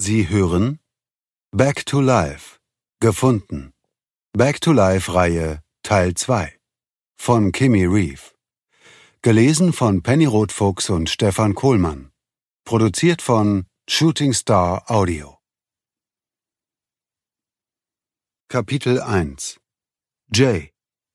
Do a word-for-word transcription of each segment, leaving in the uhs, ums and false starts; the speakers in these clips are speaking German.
Sie hören Back to Life, gefunden. Back to Life-Reihe Teil zwei von Kimi Reeve. Gelesen von Penny Rothfuchs und Stefan Kohlmann. Produziert von Shooting Star Audio. Kapitel eins. Jay.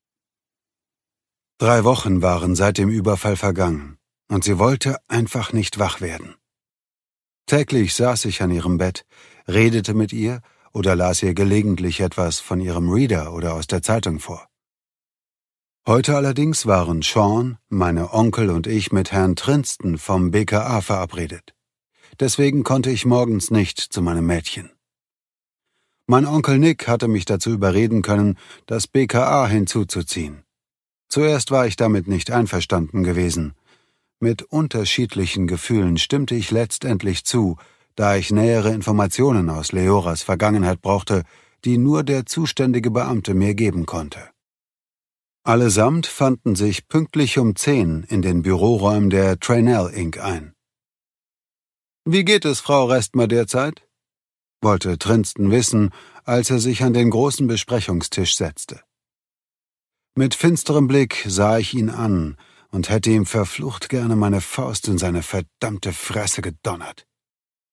Drei Wochen waren seit dem Überfall vergangen, und sie wollte einfach nicht wach werden. Täglich saß ich an ihrem Bett, redete mit ihr oder las ihr gelegentlich etwas von ihrem Reader oder aus der Zeitung vor. Heute allerdings waren Sean, meine Onkel und ich mit Herrn Trinston vom B K A verabredet. Deswegen konnte ich morgens nicht zu meinem Mädchen. Mein Onkel Nick hatte mich dazu überreden können, das B K A hinzuzuziehen. Zuerst war ich damit nicht einverstanden gewesen. Mit unterschiedlichen Gefühlen stimmte ich letztendlich zu, da ich nähere Informationen aus Leoras Vergangenheit brauchte, die nur der zuständige Beamte mir geben konnte. Allesamt fanden sich pünktlich um zehn in den Büroräumen der Traynell Incorporated ein. »Wie geht es, Frau Restmer, derzeit?« wollte Trinston wissen, als er sich an den großen Besprechungstisch setzte. Mit finsterem Blick sah ich ihn an und hätte ihm verflucht gerne meine Faust in seine verdammte Fresse gedonnert.